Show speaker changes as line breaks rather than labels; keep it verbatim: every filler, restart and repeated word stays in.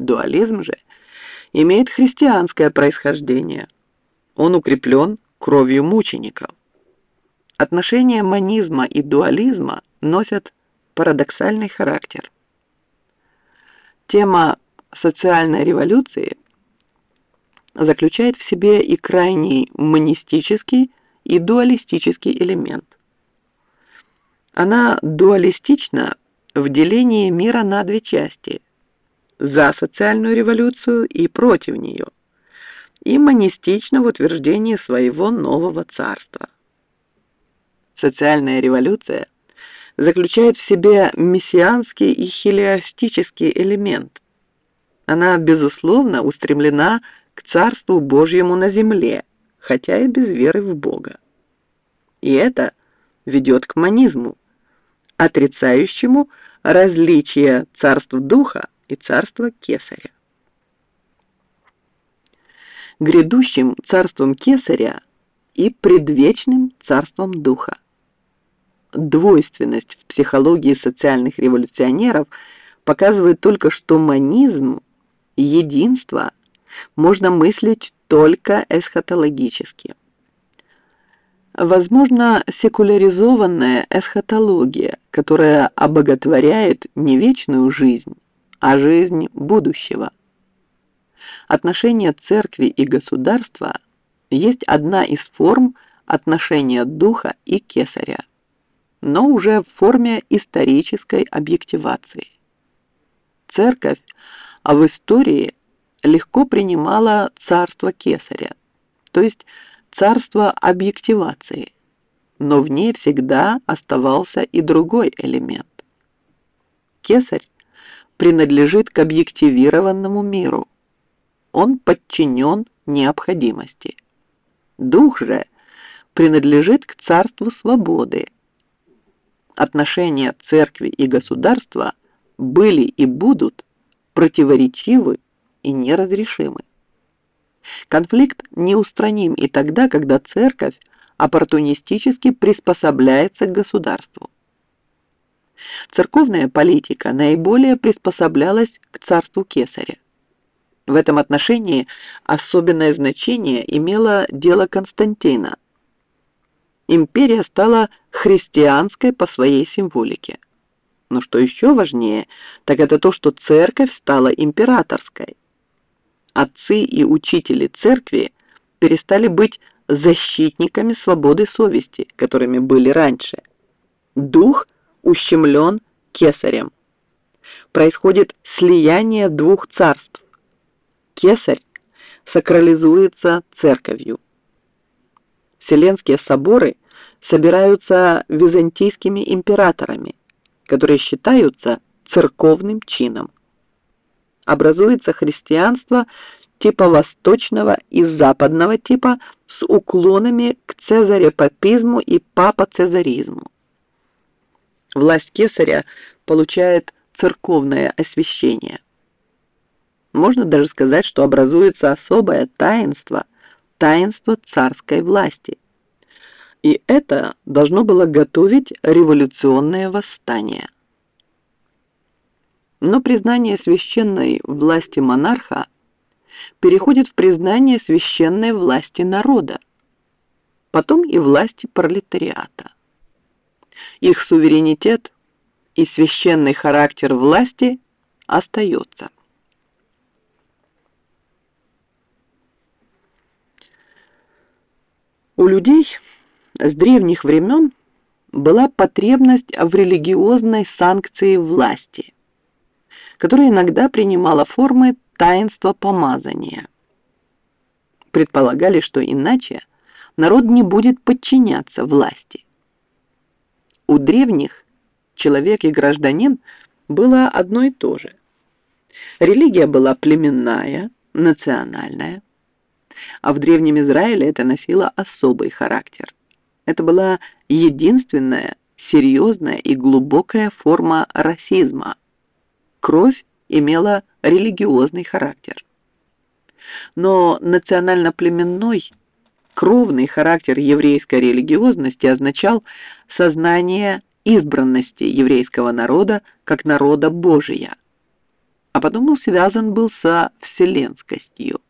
Дуализм же имеет христианское происхождение. Он укреплен кровью мучеников. Отношения монизма и дуализма носят парадоксальный характер. Тема социальной революции заключает в себе и крайний монистический, и дуалистический элемент. Она дуалистична в делении мира на две части – за социальную революцию и против нее, и монистична в утверждении своего нового царства. Социальная революция заключает в себе мессианский и хилиастический элемент. Она, безусловно, устремлена к Царству Божьему на земле, хотя и без веры в Бога. И это ведет к монизму, отрицающему различие царств Духа и царства Кесаря. Грядущим царством Кесаря и предвечным царством Духа. Двойственность в психологии социальных революционеров показывает только, что монизм, единство, можно мыслить только эсхатологически. Возможно, секуляризованная эсхатология, которая обоготворяет не вечную жизнь, а жизнь будущего. Отношения церкви и государства есть одна из форм отношения Духа и Кесаря, но уже в форме исторической объективации. Церковь, а в истории легко принимала царство Кесаря, то есть царство объективации, но в ней всегда оставался и другой элемент. Кесарь принадлежит к объективированному миру. Он подчинен необходимости. Дух же принадлежит к царству свободы. Отношения церкви и государства были и будут противоречивы и неразрешимы. Конфликт неустраним и тогда, когда церковь оппортунистически приспособляется к государству. Церковная политика наиболее приспособлялась к царству Кесаря. В этом отношении особенное значение имело дело Константина. Империя стала христианской по своей символике. Но что еще важнее, так это то, что церковь стала императорской. Отцы и учители церкви перестали быть защитниками свободы совести, которыми были раньше. Дух ущемлен Кесарем. Происходит слияние двух царств. Кесарь сакрализуется церковью. Вселенские соборы собираются византийскими императорами, которые считаются церковным чином. Образуется христианство типа восточного и западного типа с уклонами к цезарепапизму и папоцезаризму. Власть Кесаря получает церковное освящение. Можно даже сказать, что образуется особое таинство, таинство царской власти. И это должно было готовить революционное восстание. Но признание священной власти монарха переходит в признание священной власти народа, потом и власти пролетариата. Их суверенитет и священный характер власти остается. У людей с древних времен была потребность в религиозной санкции власти, которая иногда принимала формы таинства помазания. Предполагали, что иначе народ не будет подчиняться власти. У древних человек и гражданин было одно и то же. Религия была племенная, национальная, а в Древнем Израиле это носило особый характер. Это была единственная, серьезная и глубокая форма расизма. Кровь имела религиозный характер. Но национально-племенной, кровный характер еврейской религиозности означал сознание избранности еврейского народа как народа Божия. потому связан был со вселенскостью.